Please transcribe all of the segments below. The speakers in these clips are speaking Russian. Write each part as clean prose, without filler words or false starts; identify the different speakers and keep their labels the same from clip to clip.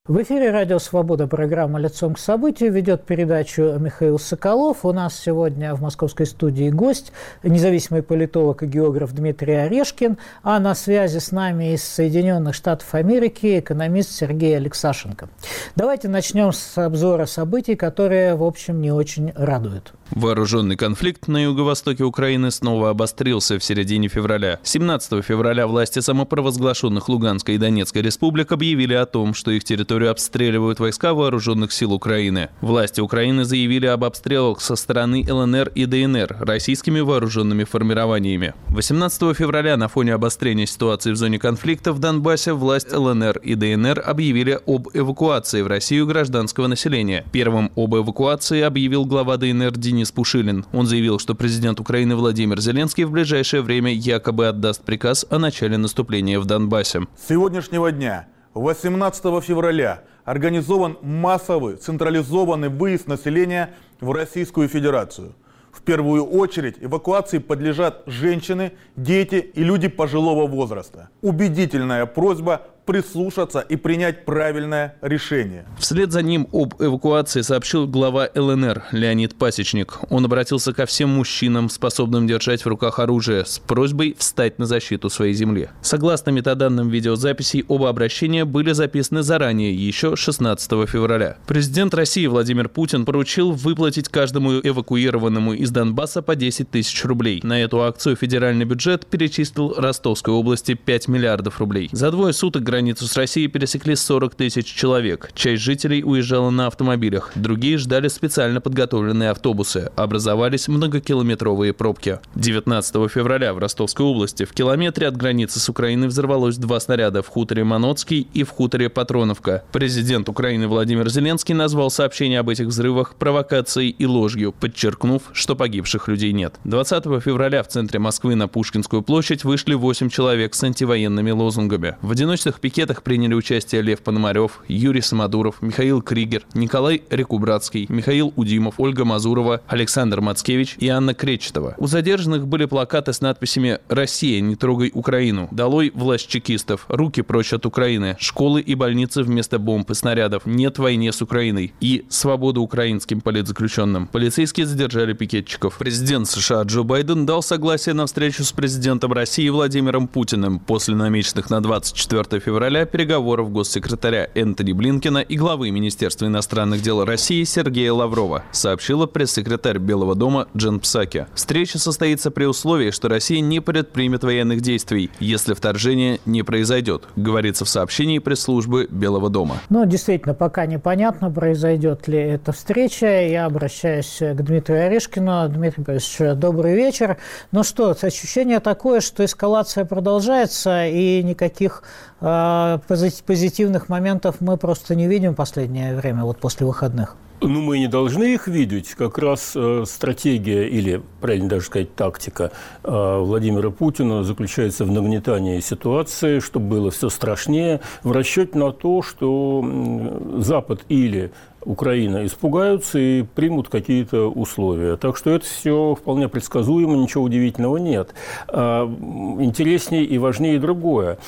Speaker 1: В эфире «Радио Свобода», программа «Лицом к событию». Ведет передачу Михаил Соколов. У нас сегодня в московской студии гость, независимый политолог и географ Дмитрий Орешкин. А на связи с нами из Соединенных Штатов Америки экономист Сергей Алексашенко. Давайте начнем с обзора событий, которые, в общем, не очень радуют.
Speaker 2: Вооруженный конфликт на юго-востоке Украины снова обострился в середине февраля. 17 февраля власти самопровозглашенных Луганской и Донецкой республик объявили о том, что их территорию обстреливают войска вооруженных сил Украины. Власти Украины заявили об обстрелах со стороны ЛНР и ДНР российскими вооруженными формированиями. 18 февраля на фоне обострения ситуации в зоне конфликта в Донбассе власть ЛНР и ДНР объявили об эвакуации в Россию гражданского населения. Первым об эвакуации объявил глава ДНР Денис Пушилин. Он заявил, что президент Украины Владимир Зеленский в ближайшее время якобы отдаст приказ о начале наступления в Донбассе.
Speaker 3: С сегодняшнего дня, 18 февраля, организован массовый централизованный выезд населения в Российскую Федерацию. В первую очередь эвакуации подлежат женщины, дети и люди пожилого возраста. Убедительная просьба прислушаться и принять правильное решение.
Speaker 2: Вслед за ним об эвакуации сообщил глава ЛНР Леонид Пасечник. Он обратился ко всем мужчинам, способным держать в руках оружие, с просьбой встать на защиту своей земли. Согласно метаданным видеозаписей, оба обращения были записаны заранее, еще 16 февраля. Президент России Владимир Путин поручил выплатить каждому эвакуированному из Донбасса по 10 тысяч рублей. На эту акцию федеральный бюджет перечислил Ростовской области 5 миллиардов рублей. За двое суток границу с Россией пересекли 40 тысяч человек. Часть жителей уезжала на автомобилях, другие ждали специально подготовленные автобусы. Образовались многокилометровые пробки. 19 февраля в Ростовской области в километре от границы с Украиной взорвалось 2 снаряда в хуторе Маноцкий и в хуторе Патроновка. Президент Украины Владимир Зеленский назвал сообщение об этих взрывах провокацией и ложью, подчеркнув, что погибших людей нет. 20 февраля в центре Москвы на Пушкинскую площадь вышли 8 человек с антивоенными лозунгами. В одиночных пикетах приняли участие Лев Пономарев, Юрий Самодуров, Михаил Кригер, Николай Рекубратский, Михаил Удимов, Ольга Мазурова, Александр Мацкевич и Анна Кречетова. У задержанных были плакаты с надписями «Россия, не трогай Украину», «Долой власть чекистов», «Руки прочь от Украины», «Школы и больницы вместо бомб и снарядов», «Нет войне с Украиной» и «Свобода украинским политзаключенным». Полицейские задержали пикетчиков. Президент США Джо Байден дал согласие на встречу с президентом России Владимиром Путиным после намеченных на 24 февраля переговоров госсекретаря Энтони Блинкена и главы Министерства иностранных дел России Сергея Лаврова, сообщила пресс-секретарь Белого дома Джен Псаки. Встреча состоится при условии, что Россия не предпримет военных действий, если вторжение не произойдет, говорится в сообщении пресс-службы Белого дома.
Speaker 1: Действительно, пока непонятно, произойдет ли эта встреча. Я обращаюсь к Дмитрию Орешкину. Дмитрий Борисович, добрый вечер. Ощущение такое, что эскалация продолжается, и никаких позитивных моментов мы просто не видим в последнее время, после выходных.
Speaker 4: Мы не должны их видеть. Как раз стратегия, или, правильно даже сказать, тактика Владимира Путина заключается в нагнетании ситуации, чтобы было все страшнее, в расчете на то, что Запад или Украина испугаются и примут какие-то условия. Так что это все вполне предсказуемо, ничего удивительного нет. Интереснее и важнее другое.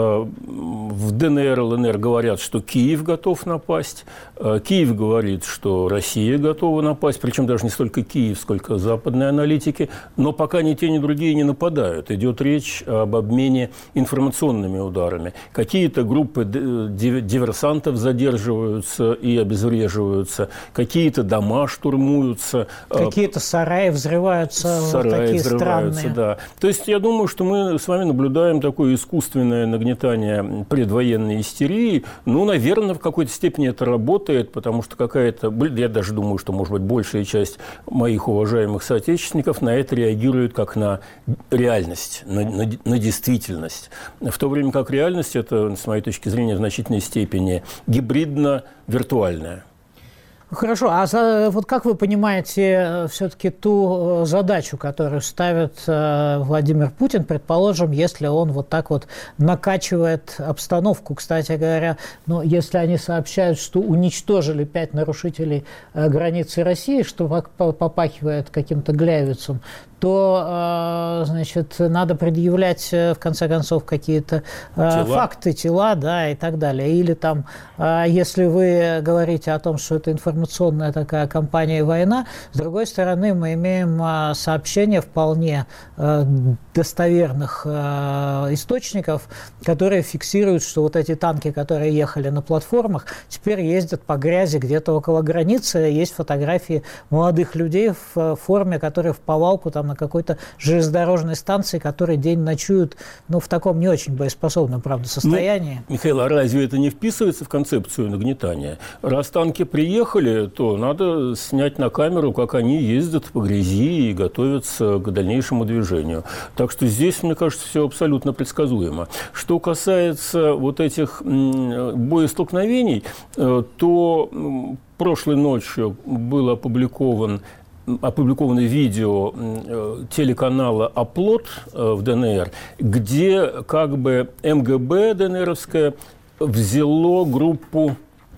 Speaker 4: В ДНР, ЛНР говорят, что Киев готов напасть. Киев говорит, что Россия готова напасть. Причем даже не столько Киев, сколько западные аналитики. Но пока ни те, ни другие не нападают. Идет речь об обмене информационными ударами. Какие-то группы диверсантов задерживаются и обезвреживаются. Какие-то дома штурмуются.
Speaker 1: Какие-то сараи взрываются.
Speaker 4: Сараи
Speaker 1: такие
Speaker 4: взрываются,
Speaker 1: странные.
Speaker 4: да. То есть я думаю, что мы с вами наблюдаем такое искусственное нагнетание предвоенной истерии. Наверное, в какой-то степени это работает, потому что я даже думаю, что, может быть, большая часть моих уважаемых соотечественников на это реагирует как на реальность, на действительность. В то время как реальность – это, с моей точки зрения, в значительной степени гибридно-виртуальная.
Speaker 1: Хорошо, вот как вы понимаете все-таки ту задачу, которую ставит Владимир Путин, предположим, если он вот так вот накачивает обстановку? Кстати говоря, если они сообщают, что уничтожили 5 нарушителей границы России, что попахивает каким-то Гляйвицем, то, значит, надо предъявлять, в конце концов, какие-то факты, тела, да, и так далее. Или там, если вы говорите о том, что это информационная такая кампания «Война», с другой стороны, мы имеем сообщения вполне достоверных источников, которые фиксируют, что вот эти танки, которые ехали на платформах, теперь ездят по грязи где-то около границы. Есть фотографии молодых людей в форме, которые в повалку там на какой-то железнодорожной станции, которые день ночуют, в таком не очень боеспособном, правда, состоянии.
Speaker 4: Михаил, а разве это не вписывается в концепцию нагнетания? Раз танки приехали, то надо снять на камеру, как они ездят по грязи и готовятся к дальнейшему движению. Так что здесь, мне кажется, все абсолютно предсказуемо. Что касается вот этих боестолкновений, то прошлой ночью было опубликовано видео телеканала «Оплот» в ДНР, где как бы МГБ ДНРовское взяло группу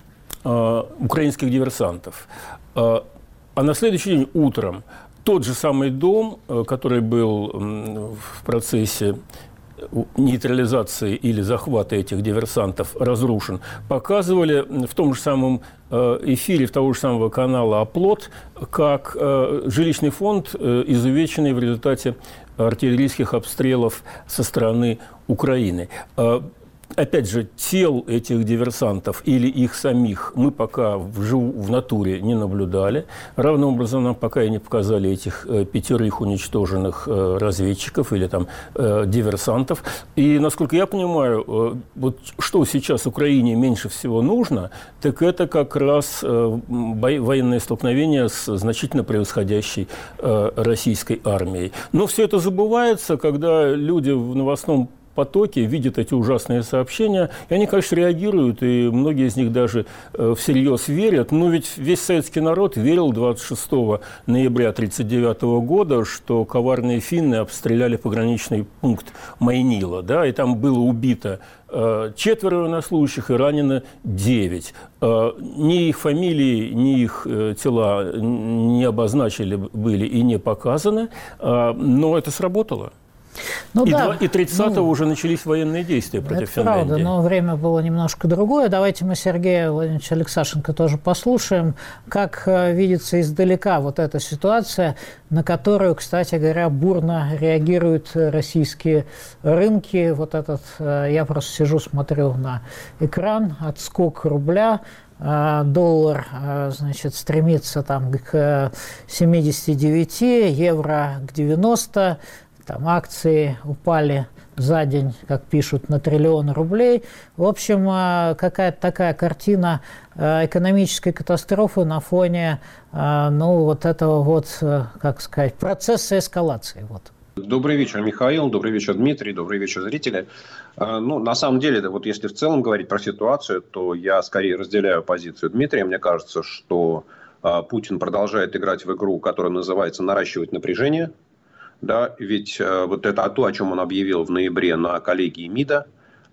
Speaker 4: украинских диверсантов. А на следующий день утром тот же самый дом, который был в процессе нейтрализации или захвата этих диверсантов разрушен, показывали в том же самом эфире того же самого канала «Оплот», как жилищный фонд, изувеченный в результате артиллерийских обстрелов со стороны Украины. Опять же, тел этих диверсантов или их самих мы пока в натуре не наблюдали. Равным образом нам пока и не показали этих 5 уничтоженных разведчиков или там диверсантов. И, насколько я понимаю, вот что сейчас Украине меньше всего нужно, так это как раз военное столкновение с значительно превосходящей российской армией. Но все это забывается, когда люди в новостном потоке видят эти ужасные сообщения, и они, конечно, реагируют, и многие из них даже всерьез верят. Но ведь весь советский народ верил 26 ноября 1939 года, что коварные финны обстреляли пограничный пункт Майнила, да, и там было убито 4 военнослужащих и ранено 9. Ни их фамилии, ни их тела не обозначили были и не показаны, но это сработало. И 30-го уже начались военные действия против Финляндии.
Speaker 1: Правда, но время было немножко другое. Давайте мы Сергея Владимировича Алексашенко тоже послушаем, как видится издалека вот эта ситуация, на которую, кстати говоря, бурно реагируют российские рынки. Вот этот, я просто сижу, смотрю на экран, отскок рубля. Доллар, значит, стремится там к 79, евро к 90. Там акции упали за день, как пишут, на 1 триллион рублей. В общем, какая-то такая картина экономической катастрофы на фоне, вот этого вот, как сказать, процесса эскалации. Вот.
Speaker 5: Добрый вечер, Михаил. Добрый вечер, Дмитрий. Добрый вечер, зрители. На самом деле, вот если в целом говорить про ситуацию, то я скорее разделяю позицию Дмитрия. Мне кажется, что Путин продолжает играть в игру, которая называется «наращивать напряжение». Да, ведь вот это то, о чем он объявил в ноябре на коллегии МИДа.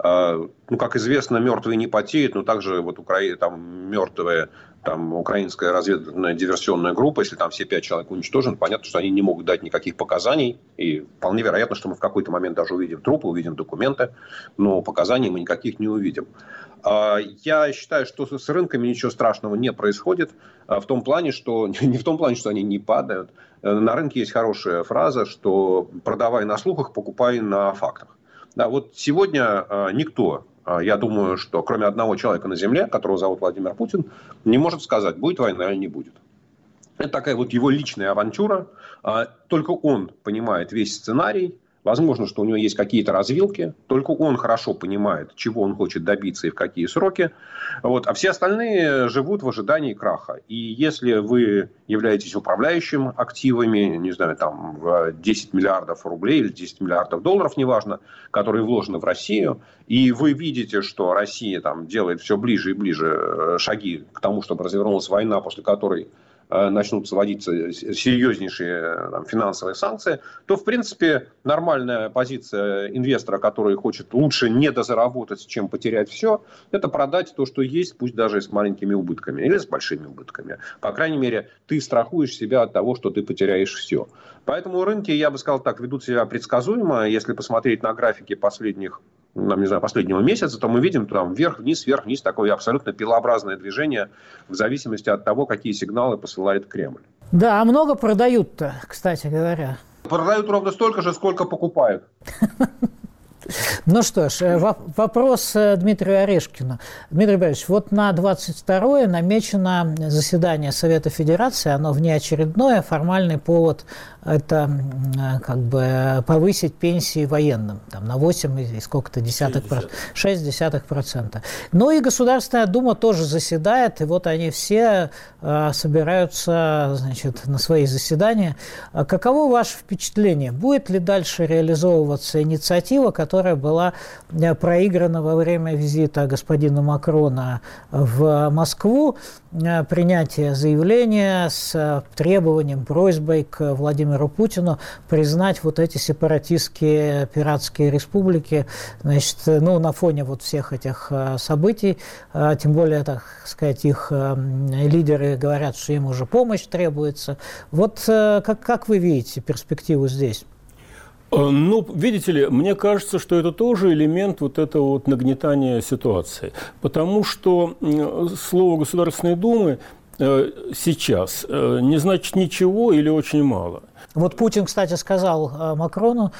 Speaker 5: Как известно, мертвые не потеют, но также вот там мертвая украинская разведывательная диверсионная группа, если там все 5 человек уничтожены, понятно, что они не могут дать никаких показаний. И вполне вероятно, что мы в какой-то момент даже увидим трупы, увидим документы, но показаний мы никаких не увидим. Я считаю, что с рынками ничего страшного не происходит, в том плане, что не в том плане, что они не падают. На рынке есть хорошая фраза, что продавай на слухах, покупай на фактах. Да, вот сегодня никто, я думаю, что кроме одного человека на Земле, которого зовут Владимир Путин, не может сказать, будет война или не будет. Это такая вот его личная авантюра. Только он понимает весь сценарий. Возможно, что у него есть какие-то развилки, только он хорошо понимает, чего он хочет добиться и в какие сроки. Вот. А все остальные живут в ожидании краха. И если вы являетесь управляющим активами, не знаю, там, 10 миллиардов рублей или 10 миллиардов долларов, неважно, которые вложены в Россию, и вы видите, что Россия там делает все ближе и ближе шаги к тому, чтобы развернулась война, после которой начнут вводиться серьезнейшие финансовые санкции, то, в принципе, нормальная позиция инвестора, который хочет лучше не дозаработать, чем потерять все, это продать то, что есть, пусть даже и с маленькими убытками или с большими убытками. По крайней мере, ты страхуешь себя от того, что ты потеряешь все. Поэтому рынки, я бы сказал так, ведут себя предсказуемо. Если посмотреть на графики последнего месяца, то мы видим там вверх-вниз, такое абсолютно пилообразное движение в зависимости от того, какие сигналы посылает Кремль.
Speaker 1: Да, а много продают-то, кстати говоря.
Speaker 5: Продают ровно столько же, сколько покупают.
Speaker 1: Ну что ж, вопрос Дмитрию Орешкину. Дмитрий Борисович, вот на 22-е намечено заседание Совета Федерации, оно внеочередное, формальный повод – это как бы повысить пенсии военным там, на 6,6%. Ну и Государственная Дума тоже заседает, и вот они все собираются, значит, на свои заседания. Каково ваше впечатление? Будет ли дальше реализовываться инициатива, которая была проиграна во время визита господина Макрона в Москву, принятие заявления с требованием, просьбой к Владимиру Путину признать вот эти сепаратистские пиратские республики, значит, ну, на фоне вот всех этих событий, тем более, так сказать, их лидеры говорят, что им уже помощь требуется. Вот как вы видите перспективу здесь?
Speaker 4: Ну, видите ли, мне кажется, что это тоже элемент вот этого вот нагнетания ситуации. Потому что слово Государственной Думы сейчас не значит ничего или очень мало.
Speaker 1: Вот Путин, кстати, сказал Макрону,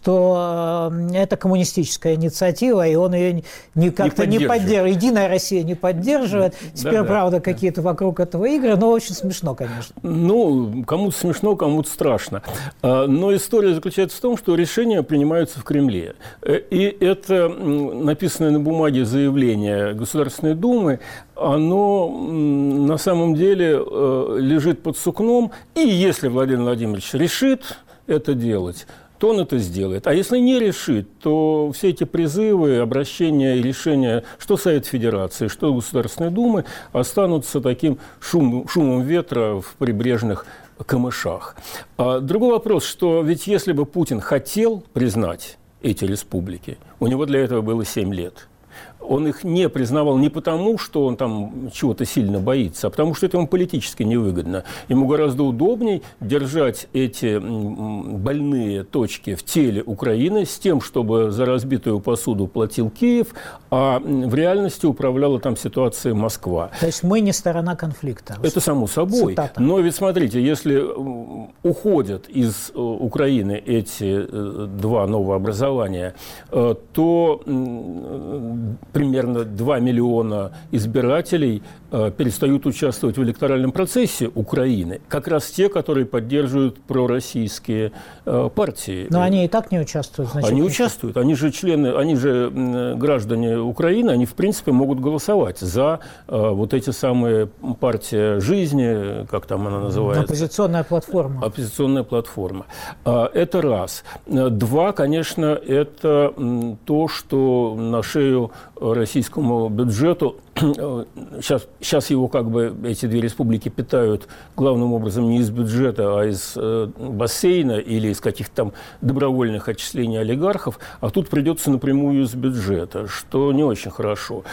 Speaker 1: что это коммунистическая инициатива, и он ее как-то не поддерживает. Единая Россия не поддерживает. Теперь, правда, какие-то вокруг этого игры, но очень смешно, конечно.
Speaker 4: Ну, кому-то смешно, кому-то страшно. Но история заключается в том, что решения принимаются в Кремле. И это написанное на бумаге заявление Государственной Думы, оно на самом деле лежит под сукном, и если Владимир Владимирович решит это делать, то он это сделает. А если не решит, то все эти призывы, обращения и решения, что Совет Федерации, что Государственной Думы, останутся таким шумом ветра в прибрежных камышах. Другой вопрос, что ведь если бы Путин хотел признать эти республики, у него для этого было 7 лет. Он их не признавал не потому, что он там чего-то сильно боится, а потому что это ему политически невыгодно. Ему гораздо удобнее держать эти больные точки в теле Украины с тем, чтобы за разбитую посуду платил Киев, а в реальности управляла там ситуацией Москва.
Speaker 1: То есть мы не сторона конфликта.
Speaker 4: Это само собой.
Speaker 1: Цитата.
Speaker 4: Но ведь смотрите, если уходят из Украины эти два новообразования, то примерно 2 миллиона избирателей перестают участвовать в электоральном процессе Украины. Как раз те, которые поддерживают пророссийские партии.
Speaker 1: Но они и так не участвуют. Значит,
Speaker 4: они участвуют. Они же члены, они же граждане Украины, они в принципе могут голосовать за вот эти самые партия жизни, как там она называется.
Speaker 1: Оппозиционная платформа.
Speaker 4: Оппозиционная платформа. Это раз. Два, конечно, это то, что на шею российскому бюджету сейчас его как бы эти две республики питают главным образом не из бюджета, а из бассейна или из каких-то там добровольных отчислений олигархов, а тут придется напрямую из бюджета, что не очень хорошо.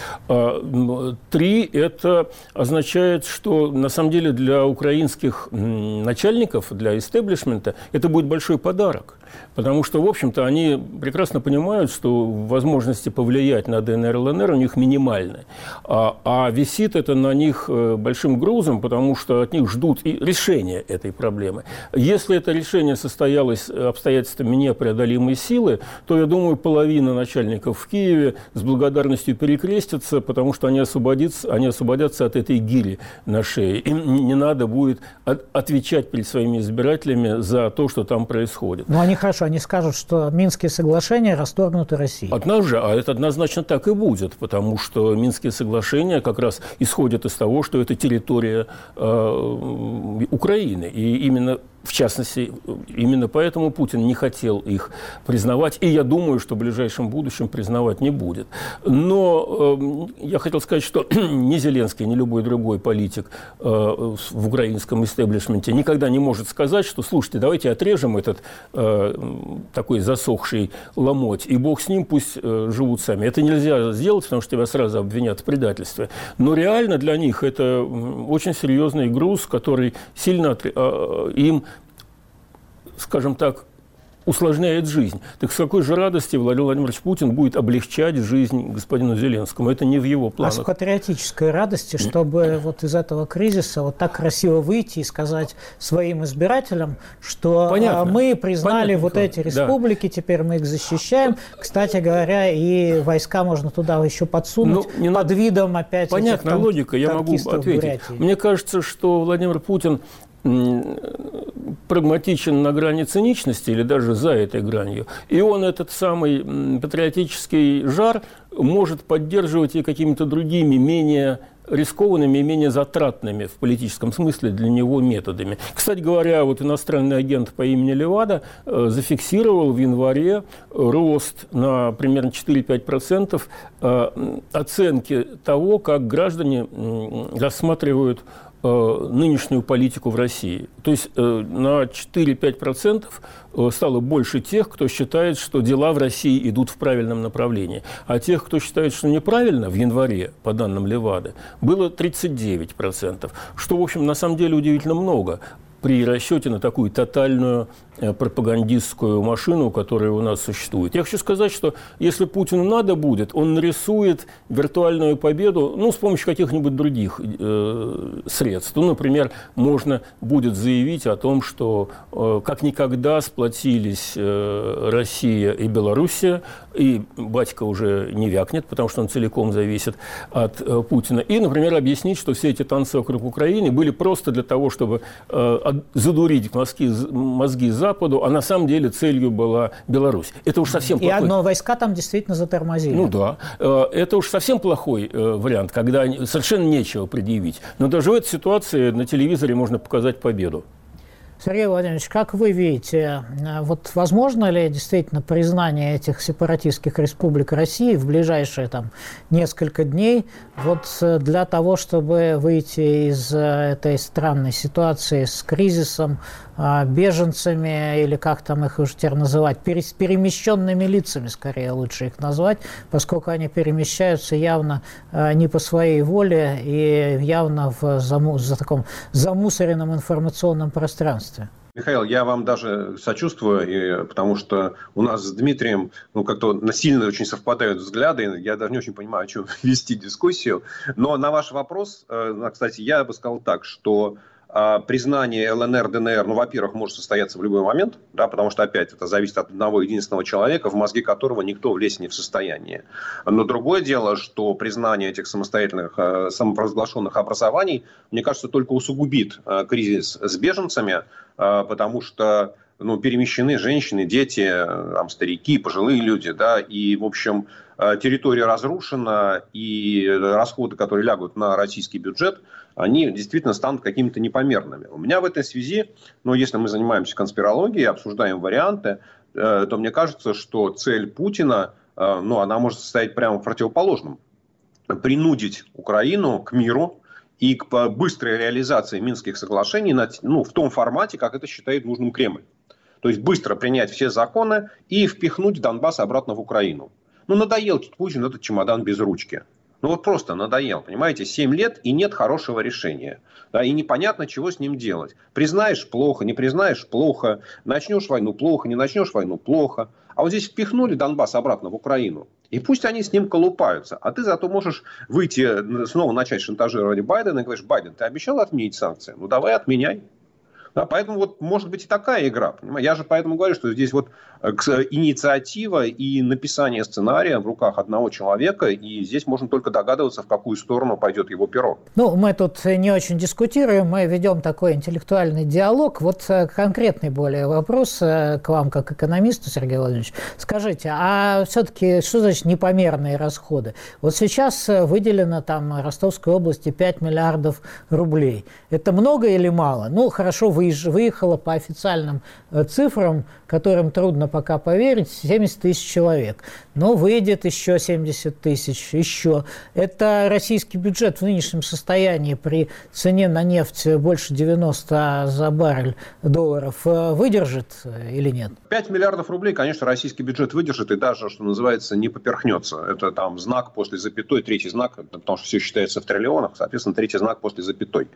Speaker 4: 3 – это означает, что на самом деле для украинских начальников, для истеблишмента это будет большой подарок. Потому что, в общем-то, они прекрасно понимают, что возможности повлиять на ДНР, ЛНР у них минимальны. А А висит это на них большим грузом, потому что от них ждут и решения этой проблемы. Если это решение состоялось обстоятельствами непреодолимой силы, то, я думаю, половина начальников в Киеве с благодарностью перекрестятся, потому что они освободятся от этой гири на шее. Им не надо будет отвечать перед своими избирателями за то, что там происходит.
Speaker 1: Ну, они хорошо, они скажут, что Минские соглашения расторгнуты Россией.
Speaker 4: Это однозначно так и будет, потому что Минские соглашения как раз исходят из того, что это территория Украины. И именно, в частности, именно поэтому Путин не хотел их признавать. И я думаю, что в ближайшем будущем признавать не будет. Но я хотел сказать, что ни Зеленский, ни любой другой политик в украинском истеблишменте никогда не может сказать, что, слушайте, давайте отрежем этот такой засохший ломоть, и бог с ним, пусть живут сами. Это нельзя сделать, потому что тебя сразу обвинят в предательстве. Но реально для них это очень серьезный груз, который сильно им, скажем так, усложняет жизнь. Так с какой же радости Владимир Владимирович Путин будет облегчать жизнь господину Зеленскому? Это не в его планах.
Speaker 1: А с патриотической радости, чтобы вот из этого кризиса вот так красиво выйти и сказать своим избирателям, что мы признали вот эти республики, да, теперь мы их защищаем. Кстати говоря, и войска можно туда еще подсунуть под видом опять
Speaker 4: понятная этих логика, я могу ответить. Мне кажется, что Владимир Путин прагматичен на грани циничности или даже за этой гранью. И он этот самый патриотический жар может поддерживать и какими-то другими, менее рискованными и менее затратными в политическом смысле для него методами. Кстати говоря, вот иностранный агент по имени Левада зафиксировал в январе рост на примерно 4-5% оценки того, как граждане рассматривают нынешнюю политику в России. То есть на 4-5% стало больше тех, кто считает, что дела в России идут в правильном направлении. А тех, кто считает, что неправильно, в январе, по данным Левады, было 39%. Что, в общем, на самом деле удивительно много при расчете на такую тотальную пропагандистскую машину, которая у нас существует. Я хочу сказать, что если Путину надо будет, он нарисует виртуальную победу, с помощью каких-нибудь других средств. Например, можно будет заявить о том, что как никогда сплотились Россия и Белоруссия, и батька уже не вякнет, потому что он целиком зависит от Путина. И, например, объяснить, что все эти танцы вокруг Украины были просто для того, чтобы задурить мозги Западу, а на самом деле целью была Беларусь. Это уж совсем плохой.
Speaker 1: Но войска там действительно затормозили.
Speaker 4: Да. Это уж совсем плохой вариант, когда совершенно нечего предъявить. Но даже в этой ситуации на телевизоре можно показать победу.
Speaker 1: Сергей Владимирович, как вы видите, вот возможно ли действительно признание этих сепаратистских республик России в ближайшие несколько дней вот для того, чтобы выйти из этой странной ситуации с кризисом, беженцами, или как там их уже теперь называть, перемещенными лицами, скорее лучше их назвать, поскольку они перемещаются явно не по своей воле и явно в таком замусоренном информационном пространстве.
Speaker 5: Михаил, я вам даже сочувствую, потому что у нас с Дмитрием как-то сильно очень совпадают взгляды. Я даже не очень понимаю, о чем вести дискуссию. Но на ваш вопрос, кстати, я бы сказал так, что признание ЛНР, ДНР, во-первых, может состояться в любой момент, да, потому что, опять, это зависит от одного единственного человека, в мозги которого никто влезть не в состоянии. Но другое дело, что признание этих самостоятельных, самопровозглашенных образований, мне кажется, только усугубит кризис с беженцами, потому что перемещены женщины, дети, старики, пожилые люди, да, и, в общем, территория разрушена, и расходы, которые лягут на российский бюджет, они действительно станут какими-то непомерными. У меня в этой связи, если мы занимаемся конспирологией, обсуждаем варианты, то мне кажется, что цель Путина, она может состоять прямо в противоположном. Принудить Украину к миру и к быстрой реализации Минских соглашений в том формате, как это считает нужным Кремль. То есть быстро принять все законы и впихнуть Донбасс обратно в Украину. Надоел Путин этот чемодан без ручки. Ну вот просто надоел, понимаете, 7 лет и нет хорошего решения. Да, и непонятно, чего с ним делать. Признаешь – плохо, не признаешь – плохо. Начнешь войну – плохо, не начнешь войну – плохо. А вот здесь впихнули Донбасс обратно в Украину. И пусть они с ним колупаются. А ты зато можешь выйти, снова начать шантажировать Байдена и говоришь: Байден, ты обещал отменить санкции? Ну давай отменяй. Да, поэтому вот может быть и такая игра. Понимаете? Я же поэтому говорю, что здесь вот инициатива и написание сценария в руках одного человека, и здесь можно только догадываться, в какую сторону пойдет его перо.
Speaker 1: Ну, мы тут не очень дискутируем, мы ведем такой интеллектуальный диалог. Вот конкретный более вопрос к вам, как экономисту, Сергей Владимирович. Скажите, а все-таки что значит непомерные расходы? Вот сейчас выделено там Ростовской области 5 миллиардов рублей. Это много или мало? Ну, хорошо, выехало по официальным цифрам, которым трудно пока поверить, 70 тысяч человек. Но выйдет еще 70 тысяч, еще. Это российский бюджет в нынешнем состоянии при цене на нефть больше 90 за баррель долларов выдержит или нет?
Speaker 5: 5 миллиардов рублей, конечно, российский бюджет выдержит и даже, что называется, не поперхнется. Это там знак после запятой, третий знак, потому что все считается в триллионах, соответственно, третий знак после запятой.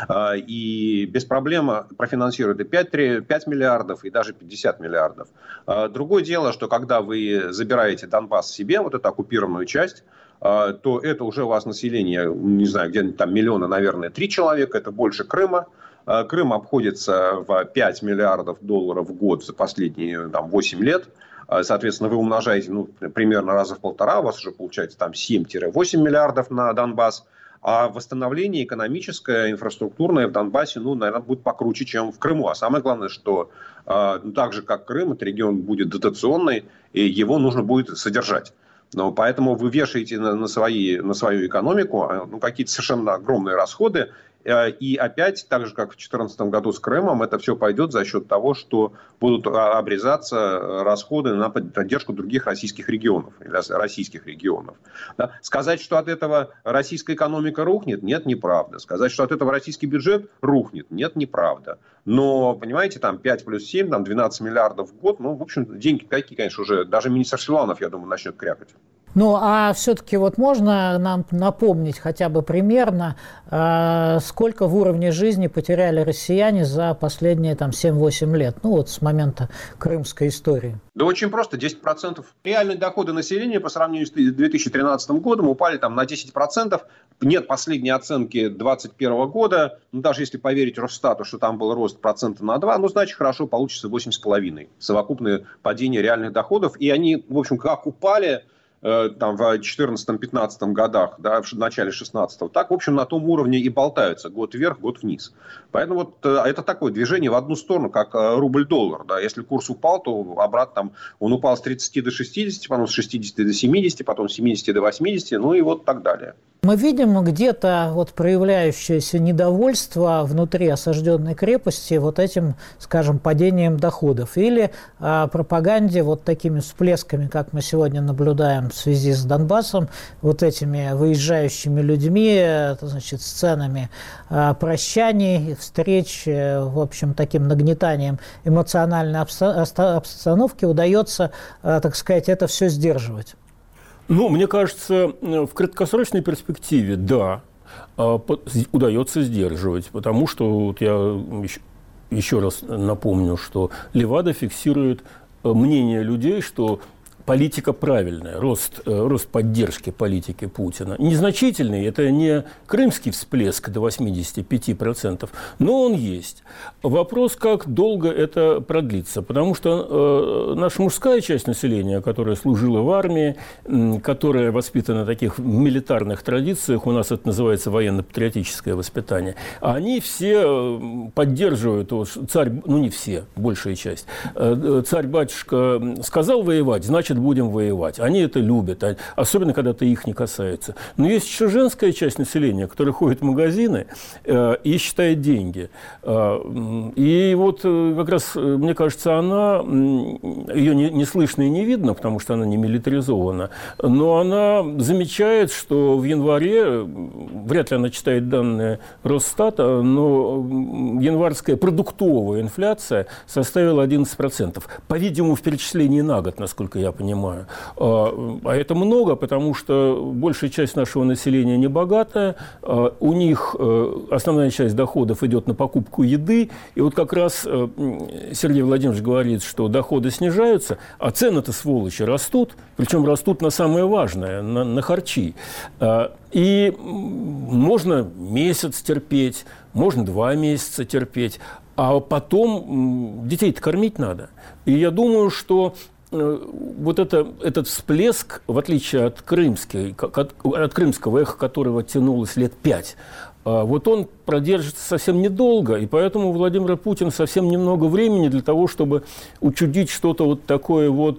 Speaker 5: И без проблем профинансирует и 5 миллиардов, и даже 50 миллиардов. Другое дело, что когда вы забираете Донбасс себе, вот эту оккупированную часть, то это уже у вас население, не знаю, где-нибудь там миллиона, наверное, 3 человека, это больше Крыма. Крым обходится в 5 миллиардов долларов в год за последние там, 8 лет. Соответственно, вы умножаете примерно раза в полтора, у вас уже получается там 7-8 миллиардов на Донбасс. А восстановление экономическое, инфраструктурное в Донбассе, наверное, будет покруче, чем в Крыму. А самое главное, что так же, как Крым, этот регион будет дотационный, и его нужно будет содержать. Поэтому вы вешаете на свою экономику какие-то совершенно огромные расходы. И опять, так же, как в 2014 году с Крымом, это все пойдет за счет того, что будут обрезаться расходы на поддержку других российских регионов. Да? Сказать, что от этого российская экономика рухнет, нет, неправда. Сказать, что от этого российский бюджет рухнет, нет, неправда. Но, понимаете, там 5 плюс 7, там 12 миллиардов в год, в общем, деньги такие, конечно, уже даже министр Силуанов, я думаю, начнет крякать.
Speaker 1: Ну, а все-таки вот можно нам напомнить хотя бы примерно, сколько в уровне жизни потеряли россияне за последние там 7-8 лет, с момента крымской истории?
Speaker 5: Да очень просто, 10%. Реальные доходы населения по сравнению с 2013 годом упали там на 10%. Нет последней оценки 2021 года, даже если поверить Росстату, что там был рост процента на 2, значит, хорошо получится 8,5%. Совокупное падение реальных доходов. И они, в общем, как упали там, в 2014-2015 годах, да, в начале 2016-го, так, в общем, на том уровне и болтаются. Год вверх, год вниз. Поэтому вот это такое движение в одну сторону, как рубль-доллар. Да. Если курс упал, то обратно он упал с 30 до 60, потом с 60 до 70, потом с 70 до 80, и вот так далее.
Speaker 1: Мы видим где-то проявляющееся недовольство внутри осажденной крепости вот этим, скажем, падением доходов или пропаганде вот такими всплесками, как мы сегодня наблюдаем в связи с Донбассом, вот этими выезжающими людьми, значит, сценами прощаний, встреч, в общем, таким нагнетанием эмоциональной обстановки удается, так сказать, это все сдерживать.
Speaker 4: Мне кажется, в краткосрочной перспективе, да, удается сдерживать, потому что вот я еще раз напомню, что Левада фиксирует мнение людей, что политика правильная, рост поддержки политики Путина. Незначительный, это не крымский всплеск до 85%, но он есть. Вопрос, как долго это продлится, потому что наша мужская часть населения, которая служила в армии, которая воспитана в таких милитарных традициях, у нас это называется военно-патриотическое воспитание, они все поддерживают, не все, большая часть, царь-батюшка сказал воевать, значит, будем воевать. Они это любят, особенно когда это их не касается. Но есть еще женская часть населения, которая ходит в магазины и считает деньги. И вот как раз, мне кажется, ее не слышно и не видно, потому что она не милитаризована, но она замечает, что в январе, вряд ли она читает данные Росстата, но январская продуктовая инфляция составила 11%. По-видимому, в перечислении на год, насколько я понимаю. понимаю. А это много, потому что большая часть нашего населения не богатая, у них основная часть доходов идет на покупку еды, и вот как раз Сергей Владимирович говорит, что доходы снижаются, а цены-то, сволочи, растут, причем растут на самое важное, на харчи. И можно месяц терпеть, можно 2 месяца терпеть, а потом детей-то кормить надо. И я думаю, что вот этот всплеск, в отличие от крымского эха, которого тянулось лет 5, вот он продержится совсем недолго, и поэтому Владимир Путин совсем немного времени для того, чтобы учудить что-то вот такое вот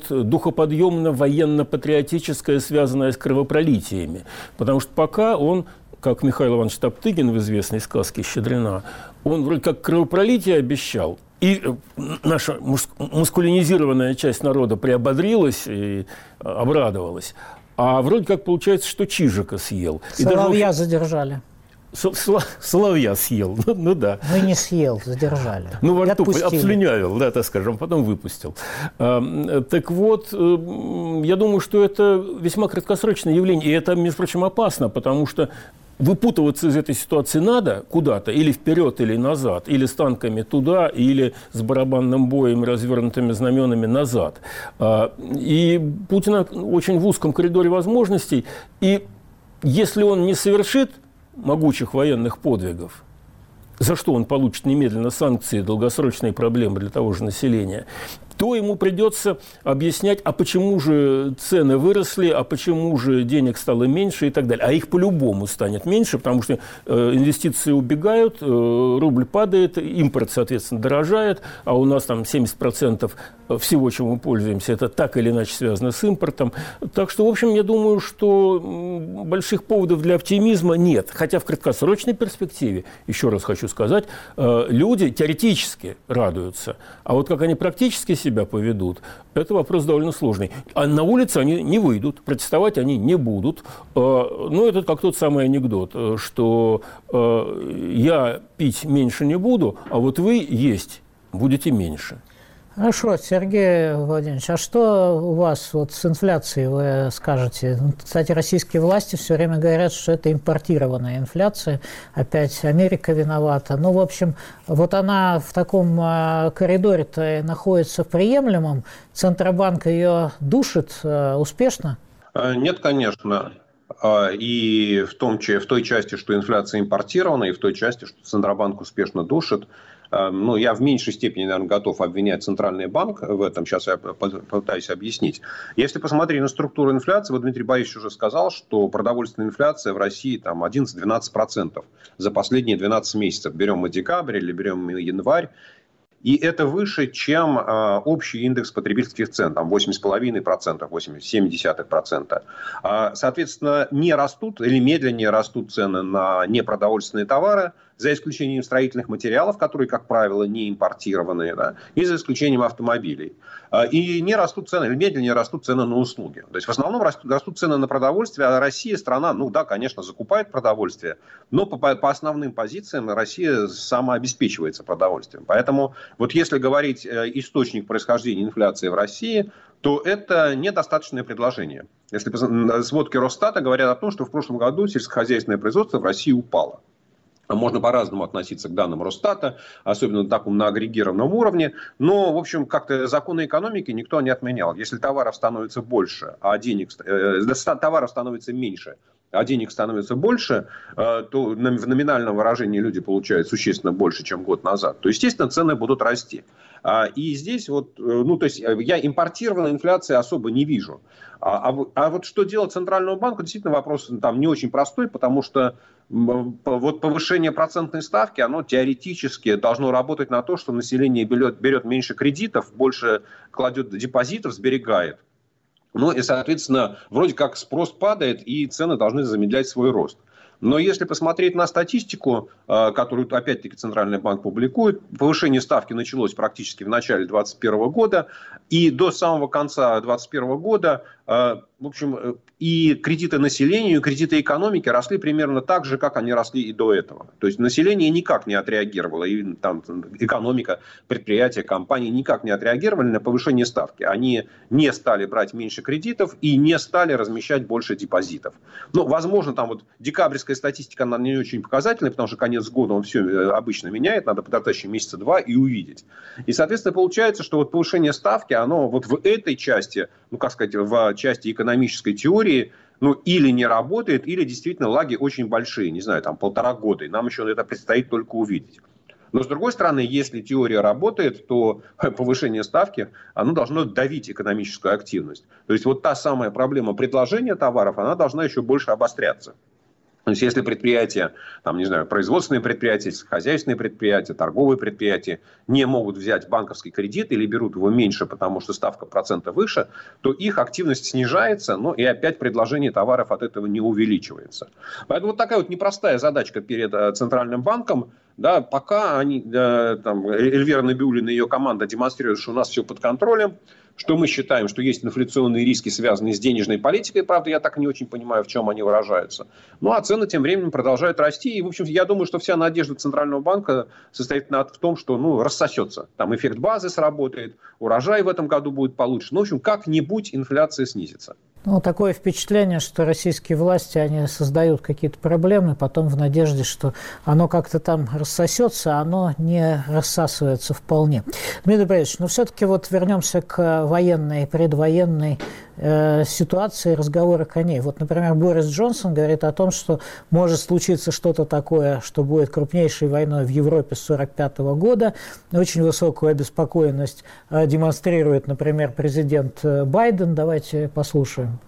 Speaker 4: духоподъемно-военно-патриотическое, связанное с кровопролитиями. Потому что пока он, как Михаил Иванович Топтыгин в известной сказке «Щедрина», он вроде как кровопролитие обещал, и наша мускулинизированная часть народа приободрилась и обрадовалась, а вроде как получается, что Чижика съел.
Speaker 1: Соловья задержали.
Speaker 4: Соловья съел, ну да.
Speaker 1: Ну, не съел, задержали.
Speaker 4: Ну, во рту обслюнявил, да, так скажем, потом выпустил. Так вот, я думаю, что это весьма краткосрочное явление, и это, между прочим, опасно, потому что выпутываться из этой ситуации надо куда-то, или вперед, или назад, или с танками туда, или с барабанным боем, развернутыми знаменами назад. И Путин очень в узком коридоре возможностей, и если он не совершит могучих военных подвигов, за что он получит немедленно санкции, долгосрочные проблемы для того же населения, то ему придется объяснять, а почему же цены выросли, а почему же денег стало меньше и так далее. А их по-любому станет меньше, потому что инвестиции убегают, рубль падает, импорт, соответственно, дорожает, а у нас там 70% всего, чем мы пользуемся, это так или иначе связано с импортом. Так что, в общем, я думаю, что больших поводов для оптимизма нет. Хотя в краткосрочной перспективе, еще раз хочу сказать, люди теоретически радуются. А вот как они практически себя поведут, это вопрос довольно сложный. А на улице они не выйдут, протестовать они не будут. Ну, это как тот самый анекдот, что я пить меньше не буду, а вот вы есть будете меньше.
Speaker 1: Хорошо, Сергей Владимирович, а что у вас вот с инфляцией, вы скажете? Кстати, российские власти все время говорят, что это импортированная инфляция, опять Америка виновата. Ну, в общем, вот она в таком коридоре-то находится приемлемом, Центробанк ее душит успешно?
Speaker 5: Нет, конечно. И в той части, что инфляция импортирована, и в той части, что Центробанк успешно душит. Ну, я в меньшей степени, наверное, готов обвинять Центральный банк в этом. Сейчас я попытаюсь объяснить. Если посмотреть на структуру инфляции, вот Дмитрий Борисович уже сказал, что продовольственная инфляция в России там 11-12% за последние 12 месяцев. Берем мы декабрь или берем январь. И это выше, чем общий индекс потребительских цен, там 8,5%, 8,7%. Соответственно, не растут или медленнее растут цены на непродовольственные товары, за исключением строительных материалов, которые, как правило, не импортированные, да, и за исключением автомобилей. И не растут цены, или медленнее растут цены на услуги. То есть, в основном растут цены на продовольствие, а Россия страна, ну да, конечно, закупает продовольствие, но по основным позициям Россия самообеспечивается продовольствием. Поэтому, вот если говорить источник происхождения инфляции в России, то это недостаточное предложение. Если сводки Росстата говорят о том, что в прошлом году сельскохозяйственное производство в России упало. Можно по-разному относиться к данным Росстата, особенно на таком на агрегированном уровне. Но, в общем, как-то законы экономики никто не отменял. Если товаров становится больше, а товаров становится меньше, а денег становится больше, то в номинальном выражении люди получают существенно больше, чем год назад, то, естественно, цены будут расти. И здесь вот, ну, то есть я импортированной инфляции особо не вижу. А вот что делать Центральному банку, действительно вопрос там не очень простой, потому что вот повышение процентной ставки, оно теоретически должно работать на то, что население берет меньше кредитов, больше кладет депозитов, сберегает. Ну и, соответственно, вроде как спрос падает, и цены должны замедлять свой рост. Но если посмотреть на статистику, которую, опять-таки, Центральный банк публикует, повышение ставки началось практически в начале 2021 года, и до самого конца 2021 года в общем, и кредиты населению, и кредиты экономики росли примерно так же, как они росли и до этого. То есть население никак не отреагировало, и там экономика, предприятия, компании никак не отреагировали на повышение ставки. Они не стали брать меньше кредитов и не стали размещать больше депозитов. Ну, возможно, там вот декабрьская статистика, она не очень показательная, потому что конец года он все обычно меняет, надо подождать еще месяца два и увидеть. И, соответственно, получается, что вот повышение ставки, оно вот в этой части, ну, как сказать, в части экономической теории, ну, или не работает, или действительно лаги очень большие, не знаю, там 1,5 года, и нам еще это предстоит только увидеть. Но, с другой стороны, если теория работает, то повышение ставки, оно должно давить экономическую активность. То есть, вот та самая проблема предложения товаров, она должна еще больше обостряться. То есть, если предприятия, там, не знаю, производственные предприятия, хозяйственные предприятия, торговые предприятия не могут взять банковский кредит или берут его меньше, потому что ставка процента выше, то их активность снижается, но и опять предложение товаров от этого не увеличивается. Поэтому вот такая вот непростая задачка перед Центральным банком. Да, пока они, там, Эльвира Набиуллина и ее команда демонстрируют, что у нас все под контролем, что мы считаем, что есть инфляционные риски, связанные с денежной политикой. Правда, я так не очень понимаю, в чем они выражаются. Ну, а цены тем временем продолжают расти. И, в общем, я думаю, что вся надежда Центрального банка состоит в том, что, ну, рассосется. Там эффект базы сработает, урожай в этом году будет получше. Ну, в общем, как-нибудь инфляция снизится.
Speaker 1: Ну, такое впечатление, что российские власти, они создают какие-то проблемы, потом в надежде, что оно как-то там рассосется, оно не рассасывается вполне. Дмитрий Борисович, но все-таки вот вернемся к военной, предвоенной ситуации, разговорах о ней. Вот, например, Борис Джонсон говорит о том, что может случиться что-то такое, что будет крупнейшей войной в Европе с 1945 года. Очень высокую обеспокоенность демонстрирует, например, президент Байден. Давайте послушаем.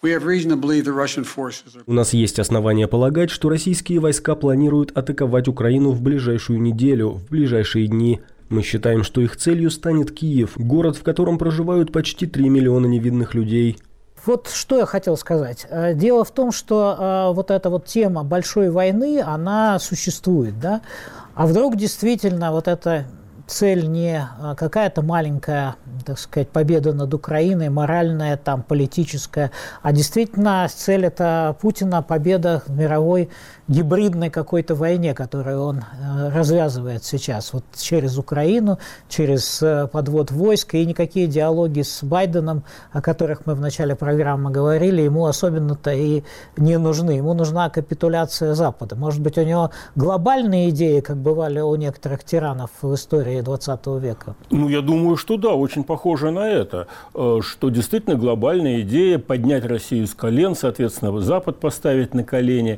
Speaker 6: У нас есть основания полагать, что российские войска планируют атаковать Украину в ближайшую неделю, в ближайшие дни. Мы считаем, что их целью станет Киев, город, в котором проживают почти 3 миллиона невинных людей.
Speaker 1: Вот что я хотел сказать. Дело в том, что вот эта вот тема большой войны, она существует, да? А вдруг действительно вот эта цель не какая-то маленькая, так сказать, победа над Украиной, моральная, там, политическая, а действительно цель это Путина победа в мировой гибридной какой-то войне, которую он развязывает сейчас вот через Украину, через подвод войск, и никакие диалоги с Байденом, о которых мы в начале программы говорили, ему особенно-то и не нужны. Ему нужна капитуляция Запада. Может быть, у него глобальные идеи, как бывали у некоторых тиранов в истории 20 века? Ну,
Speaker 4: я думаю, что да, очень похоже на это, что действительно глобальная идея поднять Россию с колен, соответственно, Запад поставить на колени.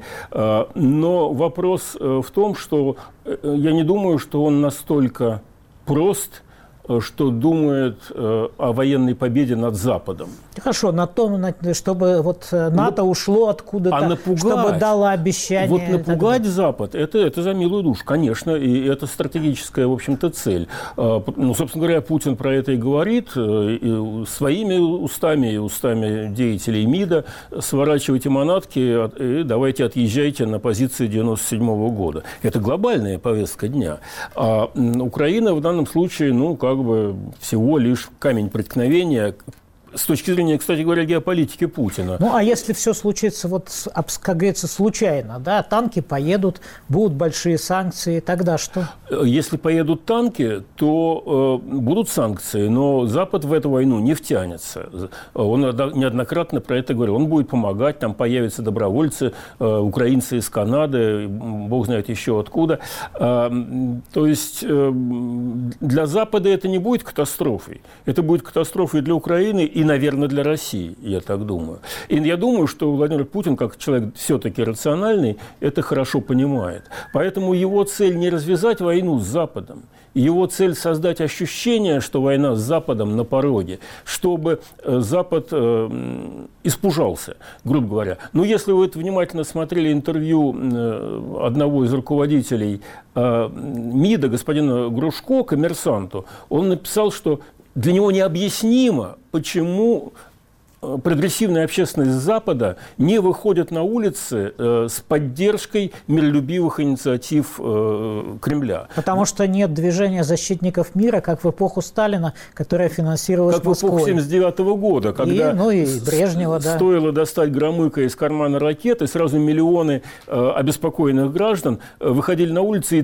Speaker 4: Но вопрос в том, что я не думаю, что он настолько прост, что думает о военной победе над Западом.
Speaker 1: Хорошо, на том, чтобы вот НАТО ушло откуда-то, чтобы дало обещание.
Speaker 4: Вот напугать Запад, это за милую душу, конечно, и это стратегическая, в общем-то, цель. Ну, собственно говоря, Путин про это и говорит, и своими устами, и устами деятелей МИДа: сворачивайте манатки и давайте отъезжайте на позиции 1997 года. Это глобальная повестка дня. А Украина в данном случае, ну, как бы всего лишь камень преткновения с точки зрения, кстати говоря, геополитики Путина.
Speaker 1: Ну, а если все случится, вот, как говорится, случайно, да, танки поедут, будут большие санкции, тогда что?
Speaker 4: Если поедут танки, то будут санкции, но Запад в эту войну не втянется. Он неоднократно про это говорил. Он будет помогать, там появятся добровольцы, украинцы из Канады, бог знает еще откуда. То есть для Запада это не будет катастрофой. Это будет катастрофой для Украины и, наверное, для России, я так думаю. И я думаю, что Владимир Путин, как человек все-таки рациональный, это хорошо понимает. Поэтому его цель не развязать войну с Западом. Его цель создать ощущение, что война с Западом на пороге, чтобы Запад испужался, грубо говоря. Но если вы внимательно смотрели интервью одного из руководителей МИДа, господина Грушко, «Коммерсанту», он написал, что для него необъяснимо, почему прогрессивная общественность Запада не выходит на улицы с поддержкой миролюбивых инициатив Кремля.
Speaker 1: Потому что нет движения защитников мира, как в эпоху Сталина, которое финансировалось Москвой.
Speaker 4: Как в эпоху 1979 года, когда
Speaker 1: и Брежнева,
Speaker 4: стоило достать Громыко из кармана ракеты, сразу миллионы обеспокоенных граждан выходили на улицы и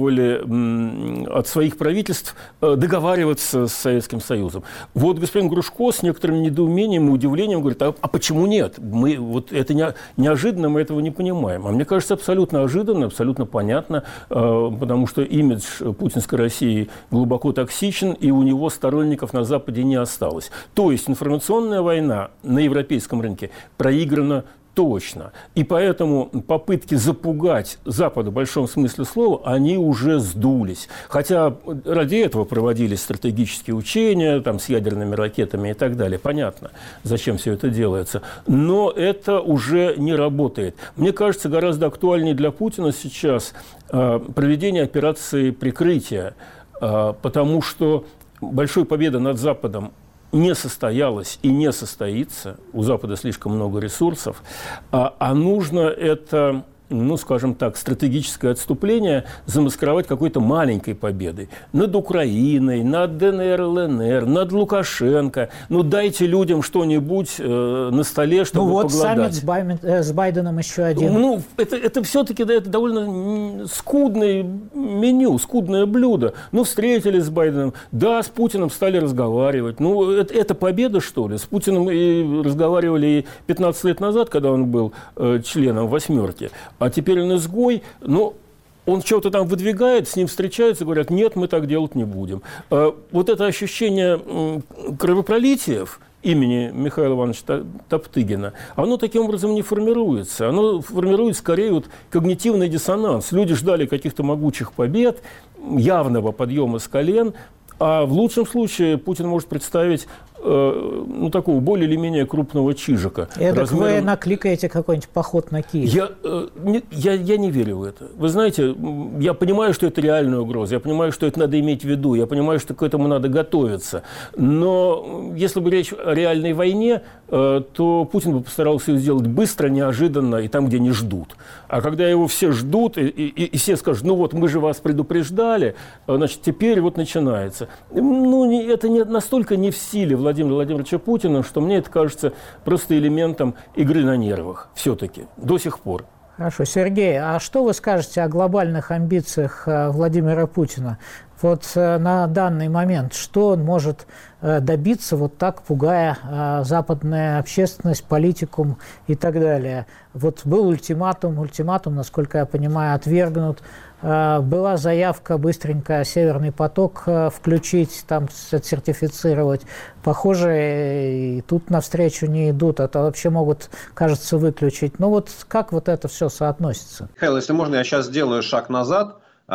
Speaker 4: требовали от своих правительств договариваться с Советским Союзом. Вот господин Грушко с некоторым недоумением и удивлением говорит, а почему нет? Мы вот это неожиданно, мы этого не понимаем. А мне кажется, абсолютно ожиданно, абсолютно понятно, потому что имидж путинской России глубоко токсичен, и у него сторонников на Западе не осталось. То есть информационная война на европейском рынке проиграна точно. И поэтому попытки запугать Запад в большом смысле слова, они уже сдулись. Хотя ради этого проводились стратегические учения там, с ядерными ракетами и так далее. Понятно, зачем все это делается. Но это уже не работает. Мне кажется, гораздо актуальнее для Путина сейчас проведение операции прикрытия, потому что большой победы над Западом не состоялось и не состоится, у Запада слишком много ресурсов, а нужно это, ну, скажем так, стратегическое отступление замаскировать какой-то маленькой победой над Украиной, над ДНР, ЛНР, над Лукашенко. Ну, дайте людям что-нибудь на столе, чтобы погладать.
Speaker 1: Саммит с Байденом еще один.
Speaker 4: Ну, это все-таки это довольно скудное меню, скудное блюдо. Ну, встретились с Байденом, да, с Путиным стали разговаривать. Ну, это победа, что ли? С Путиным и разговаривали и 15 лет назад, когда он был членом «восьмерки». А теперь он изгой, но он что-то там выдвигает, с ним встречаются, говорят, нет, мы так делать не будем. Вот это ощущение кровопролитиев имени Михаила Ивановича Топтыгина, оно таким образом не формируется. Оно формирует скорее вот когнитивный диссонанс. Люди ждали каких-то могучих побед, явного подъема с колен, а в лучшем случае Путин может представить такого более или менее крупного чижика.
Speaker 1: Это вы накликаете какой-нибудь поход на Киев?
Speaker 4: Я не верю в это. Вы знаете, я понимаю, что это реальная угроза, я понимаю, что это надо иметь в виду, я понимаю, что к этому надо готовиться. Но если бы речь о реальной войне, то Путин бы постарался ее сделать быстро, неожиданно и там, где не ждут. А когда его все ждут, и все скажут, ну вот мы же вас предупреждали, значит, теперь вот начинается. Ну, это настолько не в силе Владимира Владимировича Путина, что мне это кажется просто элементом игры на нервах все-таки, до сих пор.
Speaker 1: Хорошо. Сергей, а что вы скажете о глобальных амбициях Владимира Путина? Вот на данный момент, что он может добиться, вот так пугая западную общественность, политикум и так далее? Вот был ультиматум, насколько я понимаю, отвергнут. Была заявка быстренько «Северный поток» включить, там сертифицировать. Похоже, и тут навстречу не идут, это вообще могут, кажется, выключить. Ну вот как вот это все соотносится?
Speaker 5: Михаил, если можно, я сейчас сделаю шаг назад.